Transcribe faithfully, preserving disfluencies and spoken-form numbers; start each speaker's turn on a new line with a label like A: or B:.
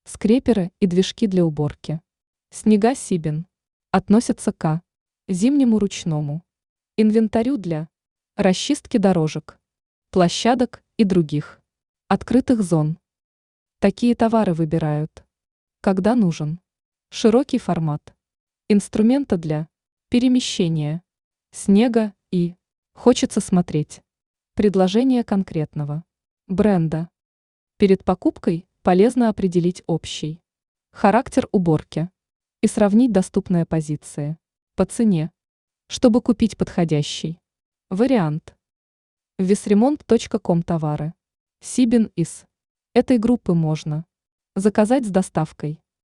A: Скреперы и движки для уборки. Снега Сибин относятся к зимнему ручному инвентарю для расчистки дорожек, площадок и других открытых зон. Такие товары выбирают, когда нужен широкий формат инструмента для перемещения снега и хочется смотреть предложение конкретного бренда. Перед покупкой полезно определить общий характер уборки и сравнить доступные позиции по цене, чтобы купить подходящий вариант. весремонт точка ком товары. Сибин из этой группы можно заказать с доставкой.